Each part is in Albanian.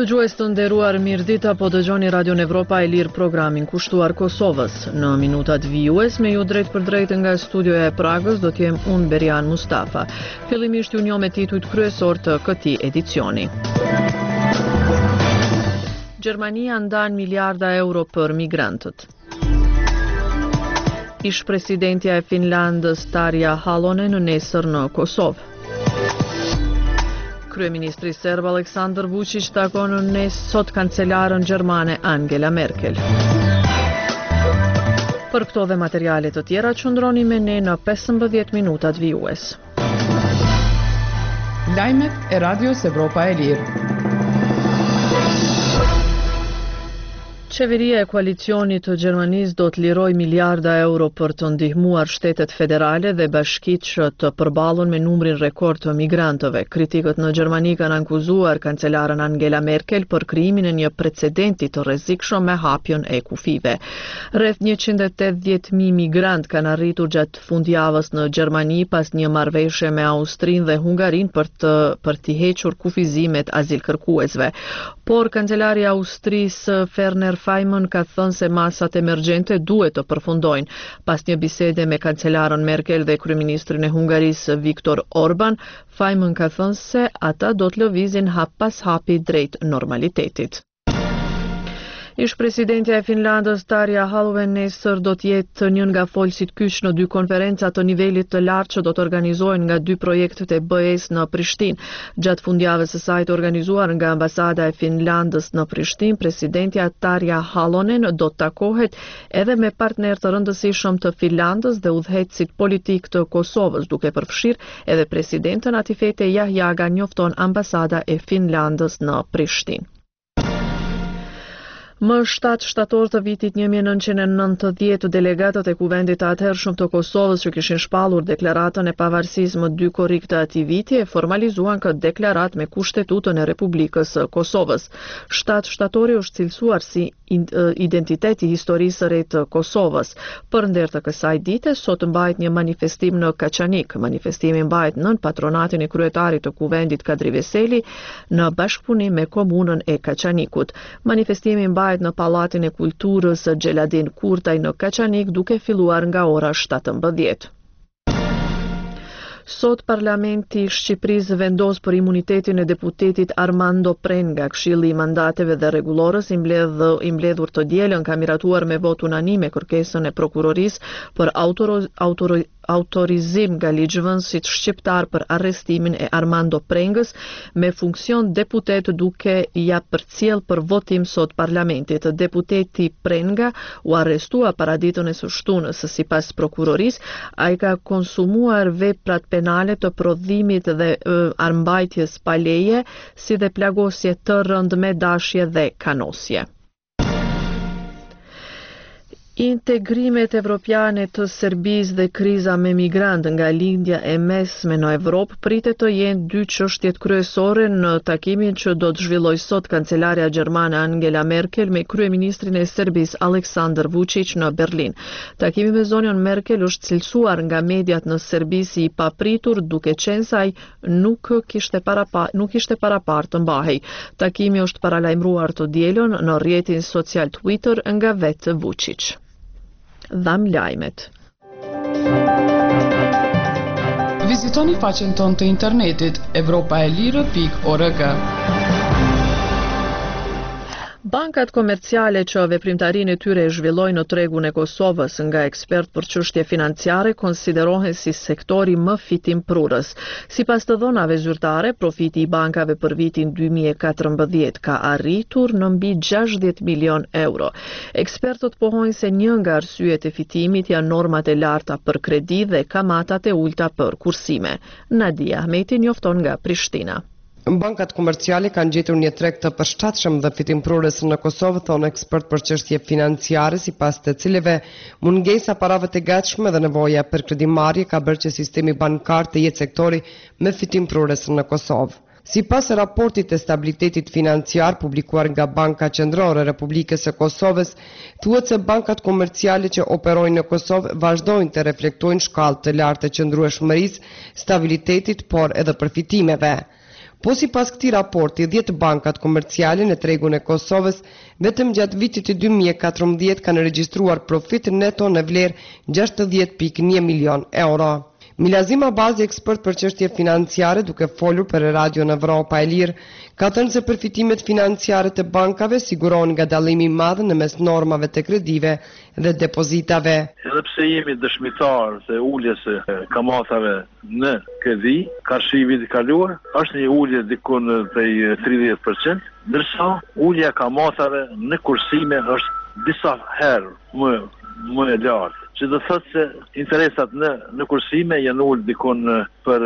Dëgjues të nderuar, mirëdita, po dëgjoni Radio Evropa e Lirë, programin kushtuar Kosovës. Në minutat vijues me ju drejt për drejt nga studioja e Pragës do t'jem unë Berian Mustafa. Fillimisht ju njoh me titujt kryesor të këtij edicioni. Gjermania ndan miliarda euro për migrantët. Ish presidentja e Finlandës Tarja Halonen nesër në Kosovë. Kryeministri serb Aleksandar Vučić takon sot kancelarën gjermane Angela Merkel. Për këto dhe materiale të tjera qëndroni me ne në 15 minutat vijues. Lajmet e Radios Evropa e Lirë. Qeveria e koalicionit të Gjermanisë do të liroj miliarda euro për të ndihmuar shtetet federale dhe bashkitë që të përballen me numrin rekord të migrantëve. Kritikët në Gjermani kanë akuzuar kancelarën Angela Merkel për krijimin e një precedenti të rrezikshëm me hapjen e kufive. Rreth 180.000 migrant kanë arritur gjatë fundjavës në Gjermani pas një marrëveshje me Austrinë dhe Hungarinë për t'i hequr kufizimet azilkërkuesve. Por kancelari i Austrisë Werner Faymann ka thënë se masat emergjente duhet të përfundojnë. Pas një bisede me kancelarën Merkel dhe kryeministrin e Hungarisë Viktor Orban, Faymann ka thënë se ata do të lëvizin hap pas hapi drejt normalitetit. Ish presidentja e Finlandës Tarja Halonen nesër do të jetë një nga folësit kyç në dy konferenca të nivelit të lartë që do të organizohen nga dy projektet e BE-s në Prishtinë. Gjatë fundjavës së saj të organizuar nga ambasada e Finlandës në Prishtinë, presidentja Tarja Halonen do të takohet edhe me partner të rëndësishëm të Finlandës dhe udhëheqësit politik të Kosovës, duke përfshirë edhe presidentën Atifete Jahjaga, njofton ambasada e Finlandës në Prishtinë. Më 7 shtator të vitit 1990, delegatët e kuvendit të atëhershëm të Kosovës që kishin shpallur deklaratën e pavarësisë më 2 korrik të atij viti e formalizuan këtë deklaratë me Kushtetutën e Republikës së Kosovës. 7 shtatori është cilësuar si identiteti historisë së re të Kosovës. Për nder të kësaj dite, sot mbahet një manifestim në Kaçanik. Manifestimi mbahet nën patronatin e kryetarit të kuvendit Kadri Veseli në bashkëpunim me komunën e Kaçanikut. Manifestimi mbahet në Pallatin e Kulturës Xheladin Kurtaj në Kaçanik duke filluar nga ora 17. Sot Parlamenti i Shqipërisë vendos për imunitetin e deputetit Armando Prenga. Këshilli i mandateve dhe rregullorës i mbledhur të dielën ka miratuar me vot unanime kërkesën e prokurorisë për autorizim nga ligjvënësit shqiptar për arrestimin e Armando Prengës me funksion deputet duke ja përcjell për votim sot parlamentit. Deputeti Prenga u arrestua paraditën e së shtunës. Sipas prokurorisë, ai ka konsumuar veprat penale të prodhimit dhe armbajtjes pa leje, si dhe plagosje të rënd me dashje dhe kanosje. Integrimet evropiane të Serbisë dhe kriza me migrant nga lindja e mesme në Evropë pritet të jenë dy çështjet kryesore në takimin që do të zhvillojë sot kancelarja gjermane Angela Merkel me kryeministrin e Serbisë Aleksandar Vučić në Berlin. Takimi me zonjën Merkel është cilësuar nga mediat në Serbi si i papritur, duke qenë se ai nuk kishte paraparë të mbahej. Takimi është paralajmëruar të dielën në rrjetin social Twitter nga vetë Vučić. Dham lajmet. Vizitoni faqen tonë të internetit europaelire.org. Bankat komerciale që veprimtarinë e tyre e zhvillojnë në tregun e Kosovës nga ekspert për çështje financiare konsiderohen si sektori më fitimprurës. Sipas të dhënave zyrtare, profiti i bankave për vitin 2014 ka arritur në mbi 60 milion euro. Ekspertët pohojnë se një nga arsyet e fitimit janë normat e larta për kredi dhe kamatat e ulta për kursime. Nadia Ahmeti njofton nga Prishtina. Bankat komerciale kanë gjetur një treg të përshtatshëm dhe fitimprurës në Kosovë, thonë ekspert për çështje financiare, sipas të cilëve mungesa parave të gatshme dhe nevoja për kredimarrje ka bërë që sistemi bankar të jetë sektori më fitimprurës në Kosovë. Sipas raportit të stabilitetit financiar publikuar nga Banka Qendrore e Republikës së Kosovës, thuhet se bankat komerciale që operojnë në Kosovë vazhdojnë të reflektojnë shkallë të lartë të qëndrueshmërisë, stabilitetit, por edhe përfitimeve. Po sipas këtij raporti, 10 bankat komerciale në tregun e Kosovës vetëm gjatë vitit të 2014 kanë regjistruar profit neto në vlerë 60.1 milion euro. Milazim Abazi, ekspert për çështje financiare, duke folur për Radio në Evropa e Lirë, ka thënë se përfitimet financiare të bankave sigurohen nga dallimi i madh në mes normave të kredive dhe depozitave. Edhe pse jemi dëshmitar të uljes së kamatave në kredi, karshi i vitit kaluar, është një ulje dikun prej 30%, ndërsa ulja e kamatave në kursime është disa herë më e lartë. Që do thotë se interesat në kursime janë ulë dikon për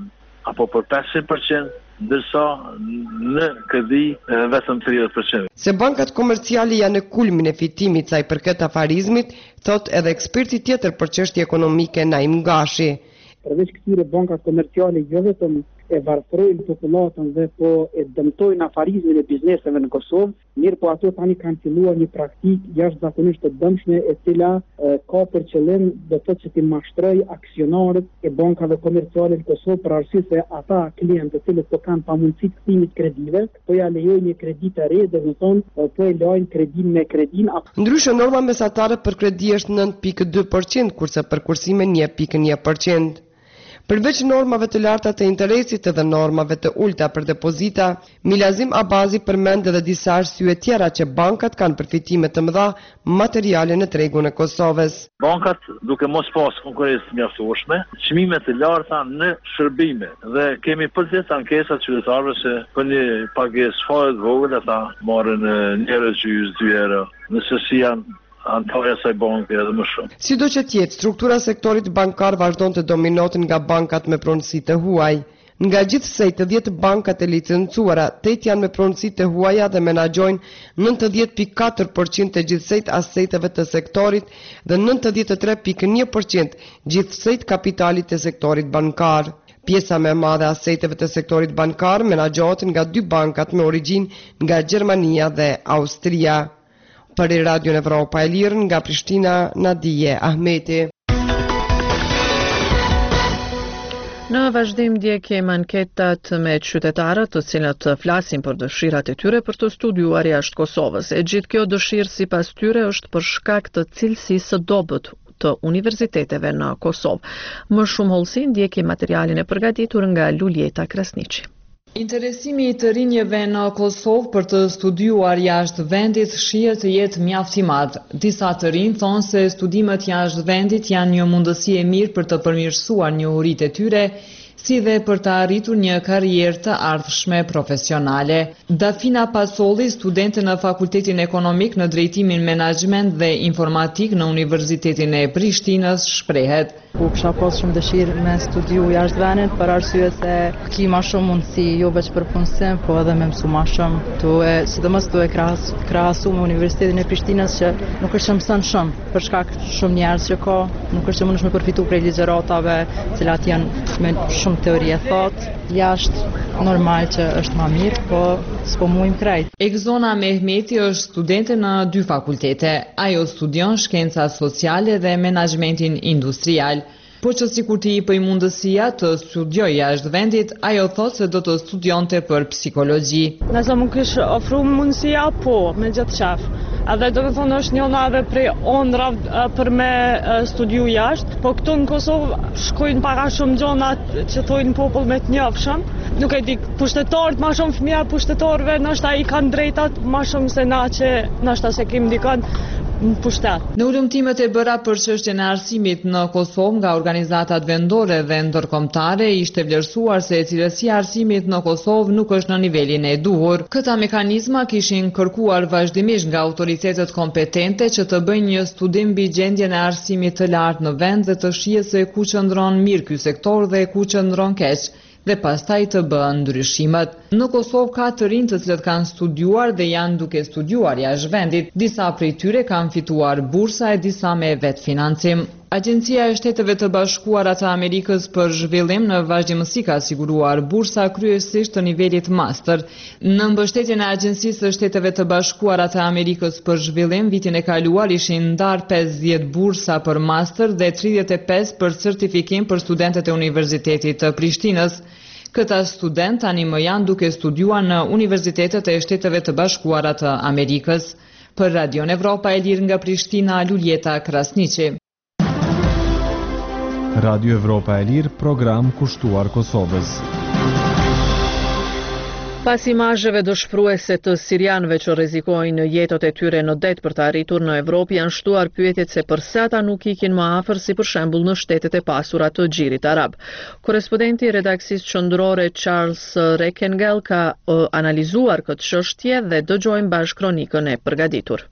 500%, ndërsa në kredi vetëm 30%. Se bankat komerciale janë në kulmin e fitimit sa i përket afarizmit, thot edhe eksperti tjetër për çështje ekonomike Naim Gashi. Përveç këtyre bankat komerciale jo vetëm e varfërojnë popullatën dhe po e dëmtojnë afarizmin e bizneseve në Kosovë, mirë po ato tani kanë filluar një praktikë jashtëzakonisht të dëmshme e cila ka për qëllim do të thotë që të mashtroj aksionarët e bankave komerciale në Kosovë për arsye se ata klientë të cilët po kanë pamundësi të kthimit kredive, po ja lejojnë një kredi të re, dhe do thonë po e lajnë kredin me kredin. Ndryshe norma mesatare për kredi është 9.2%, kurse për kursime 1.1%. Përveç normave të larta të interesit edhe normave të ulta për depozita, Milazim Abazi përmend edhe disa arsye tjera që bankat kanë përfitime të mëdha materiale në tregun e Kosovës. Bankat, duke mos pas konkurrencë të mjaftueshme, çmime të larta në shërbime dhe kemi përgjithë ankesa të qytetarëve se për një pagesë fare të vogël ata marrin njerëz gjys 2 euro, nëse si janë antarja saj banke edhe më shumë. Sido që tjetë, struktura sektorit bankar vazhdon të dominotin nga bankat me pronësi të huaj. Nga gjithsej të 10 bankat e licencuara, 8 janë me pronësi të huaja dhe menaxhojnë 90.4% të gjithsejt aseteve të sektorit dhe 93.1% gjithsejt kapitalit të sektorit bankar. Pjesa më e madhe aseteve të sektorit bankar menaxhohet nga 2 bankat me origjinë nga Gjermania dhe Austria. Për Radio në Evropa e Lirë nga Prishtina, Nadije Ahmeti. Në vazhdim ndjekim anketat me qytetarët të cilët flasin për dëshirat e tyre për të studiuar jashtë Kosovës. E gjithë kjo dëshirë sipas tyre është për shkak të cilësisë së dobët të universiteteve në Kosovë. Më shumë hollësi ndjekim materialin e përgatitur nga Luljeta Krasniqi. Interesimi i të rinjeve në Kosovë për të studiuar jashtë vendit shihet të jetë mjaft i madh. Disa të rinj thonë se studimet jashtë vendit janë një mundësi e mirë për të përmirësuar njohuritë e tyre, si dhe për të arritur një karrierë të ardhshme profesionale. Dafina Pasolli, studente në Fakultetin Ekonomik në drejtimin menaxhment dhe informatik në Universitetin e Prishtinës, shprehet: Ku kisha pas shumë dëshirë me studiu jashtë vendit për arsye se ki ma shumë mundësi, jo veç për punësim, po edhe me mësu ma shumë. Sidomos tu e krahasu me Universitetin e Prishtinës që nuk është që mëson shumë, për shkak shumë njerëz që ka, nuk është që mundesh me përfitu prej ligjëratave, cilat janë me shumë teori e thotë. Jashtë normal që është ma mirë, po s'po muim krejt. Egzona Mehmeti është studente në 2 fakultete. Ajo studion shkenca sociale dhe menaxhmentin industrial. Po që sikur t'i jepej mundësia të studiojë jashtë vendit, ajo thotë se do të studionte për psikologji. Nëse më kish ofru mundësia, po, me gjithë qef. Edhe do të thonë është njëna edhe prej ondrave për me studiu jashtë, po këtu në Kosovë shkojnë para shumë gjona që thojnë popull me të njofshëm. Nuk e di, pushtetarët ma shumë fëmija pushtetarëve, nështë i kanë drejtat ma shumë se na që nështë se kemi dikon në pushtet. Në ulëmtimet e bëra për çështjen e arsimit në Kosovë nga organizatat vendore dhe ndërkombëtare, ishte vlerësuar se cilësia e arsimit në Kosovë nuk është në nivelin e duhur. Këta mekanizma kishin kërkuar vazhdimisht nga autoritetet kompetente që të bëjnë një studim mbi gjendjen e arsimit të lartë në vend dhe të shihet se ku qëndron mirë ky sektor dhe ku qëndron keq, dhe pastaj të bëhen ndryshimet. Në Kosovë ka të rinj të cilët kanë studiuar dhe janë duke studiuar jashtë vendit. Disa prej tyre kanë fituar bursa e disa me vetfinancim. Agjencia e Shteteve të Bashkuara të Amerikës për zhvillim në vazhdimësi ka siguruar bursa kryesisht të nivelit master. Në mbështetjen e Agjencisë së Shteteve të Bashkuara të Amerikës për zhvillim, vitin e kaluar ishin ndarë 50 bursa për master dhe 35 për certifikim për studentët e Universitetit të Prishtinës. Këta student tani më janë duke studiuar në universitetet e Shteteve të Bashkuara të Amerikës. Për Radion Evropa e Lirë nga Prishtina, Luljeta Krasniqi. Radio Evropa e Lirë, program kushtuar Kosovës. Pas imazheve dëshpëruese të sirianëve që rrezikojnë jetët e tyre në det për të arritur në Evropë, janë shtuar pyetjet se pse ata nuk ikin më afër, si për shembull në shtetet e pasura të Xhirit Arab. Korrespondenti i redaksisë qendrore Charles Rekengel ka analizuar këtë çështje dhe dëgjojmë bashkë kronikën e përgatitur.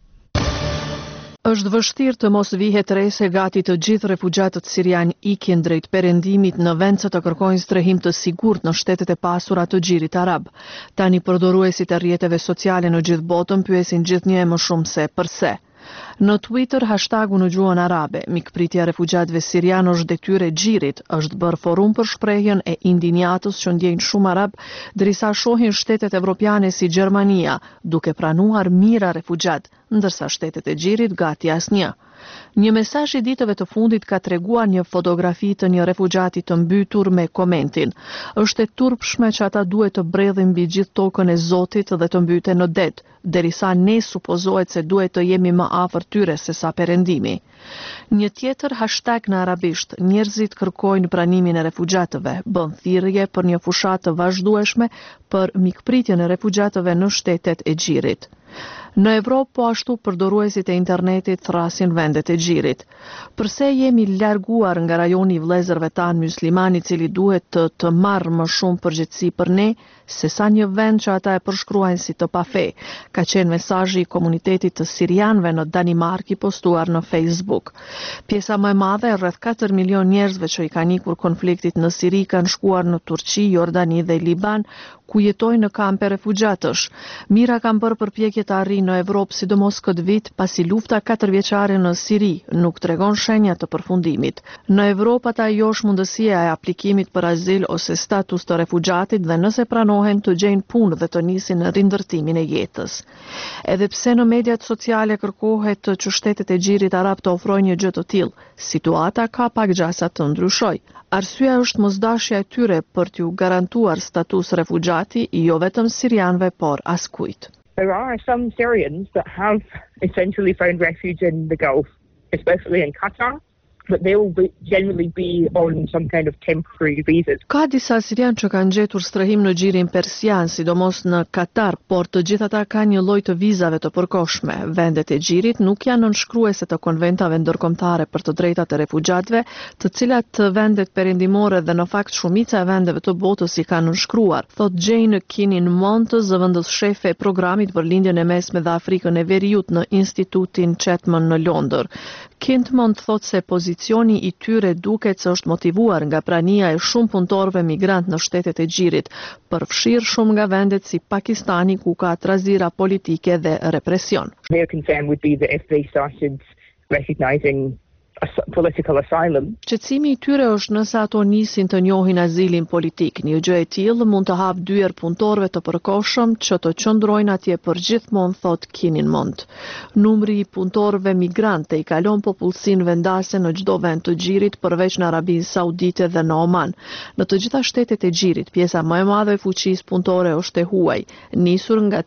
Është vështirë të mos vihet re se gati të gjithë refugjatët sirian ikin drejt perëndimit në vend se të kërkojnë strehim të sigurt në shtetet e pasura të Xhirit Arab. Tani përdoruesit e rrjeteve sociale në gjithë botën pyesin gjithnjë më shumë se pse. Në Twitter, hashtagu në gjuhën arabe, mikpritja refugjatëve sirian është detyrë e Xhirit, është bërë forum për shprehjen e indinjatës që ndjejnë shumë arab, derisa shohin shtetet evropiane si Gjermania, duke pranuar mira refugjat, ndërsa shtetet e Xhirit gati asnjë. Një mesazh i ditëve të fundit ka treguar një fotografi të një refugjati të mbytur me komentin: "Është e turpshme që ata duhet të bredhin mbi gjithë tokën e Zotit dhe të mbyten në det, derisa ne supozohet se duhet të jemi më afër tyre se sa perëndimi." Një tjetër hashtag në arabisht: "Njerëzit kërkojnë pranimin e refugjatëve", bën thirrje për një fushatë të vazhdueshme për mikpritjen e refugjatëve në shtetet e Xhirit. Në Evropë po ashtu përdoruesit e internetit thrasin vendet e Xhirit. Pse jemi larguar nga rajoni i vëllezërve tanë mysliman i cili duhet të marrë më shumë përgjegjësi për ne, se sa një vend që ata e përshkruajnë si të pafe, ka qenë mesazhi i komunitetit të sirianëve në Danimark i postuar në Facebook. Pjesa më e madhe, rreth 4 milion njerëzve që i kanë ikur konfliktit në Siri, kanë shkuar në Turqi, Jordani dhe Liban, ku jetojnë në kampe refugjatësh. Mira kanë bërë përpjekje të arrijnë në Evropë, sidomos këtë vit, pasi lufta 4 vjeçare në Siri nuk tregon shenja të përfundimit. Në Evropë ata josh mundësia e aplikimit për azil ose status të refugjatit dhe nëse pranohen të gjejnë punë dhe të nisin rindërtimin e jetës. Edhe pse në mediat sociale kërkohet që shtetet e Xhirit Arab të ofrojnë një gjë të tillë, situata ka pak gjasa të ndryshojë. Arsyeja është mosdashja e tyre për t'u garantuar status refugjati, jo vetëm sirianëve, por askujt. There are some Syrians that have essentially found refuge in the Gulf, especially in Qatar, but they will generally be on some kind of temporary visas. Ka disa sirian që kanë gjetur strehim në Xhirin Persian, sidomos në Katar, por të gjithë ata kanë një lloj të vizave të përkohshme. Vendet e Xhirit nuk janë nënshkruese të konventave ndërkombëtare për të drejtat e refugjatëve, të cilat vendet perëndimore dhe në fakt shumica e vendeve të botës i kanë nënshkruar, thot Jane Kinnin-Mont, zëvendës shefe e programit për lindjen e mesme dhe Afrikën e Veriut në Institutin Chapman në Londër. Kinnin-Mont thot se pozicioni i tyre duket se është motivuar nga prania e shumë punëtorëve migrant në shtetet e Xhirit, përfshirë shumë nga vendet si Pakistani, ku ka trazira politike dhe represion. Their concern would be that if they started recognizing political asylum. Qetësimi i tyre është nëse ato nisin të njohin azilin politik. Një gjë e tillë mund të hap dyer punëtorëve të përkohshëm që të qëndrojnë atje përgjithmonë, thot Kinnin-Mont. Numri i punëtorëve migrantë i kalon popullsinë vendase në çdo vend të Xhirit përveç në Arabinë Saudite dhe në Oman. Në të gjitha shtetet e Xhirit, pjesa më e madhe e fuqisë punëtore është e huaj, nisur nga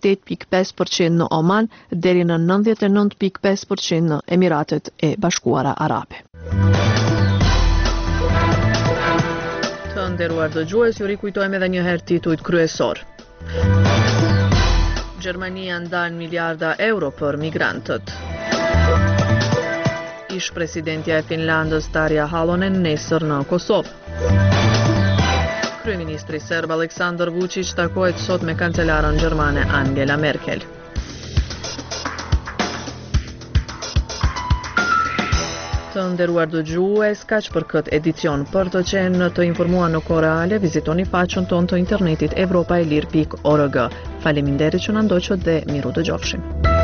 88.5% në Oman deri në 99.5% në Emiratet e Bashkuara Arabe. Të nderuar dëgjues, ju rikujtojmë edhe një herë titujt kryesor. Gjermania ndan miliarda euro për migrantët. Ish presidentja e Finlandës Tarja Halonen nesër në Kosovë. Kryeministri serb Aleksandar Vučić takohet sot me kancelaren gjermane Angela Merkel. Të nderuar dëgjues, kaq për këtë edicion. Për të qenë të informuar në kohë reale, vizitoni faqen tonë të internetit evropaelir.org. Faleminderit që na ndoqët dhe miru dëgjofshim.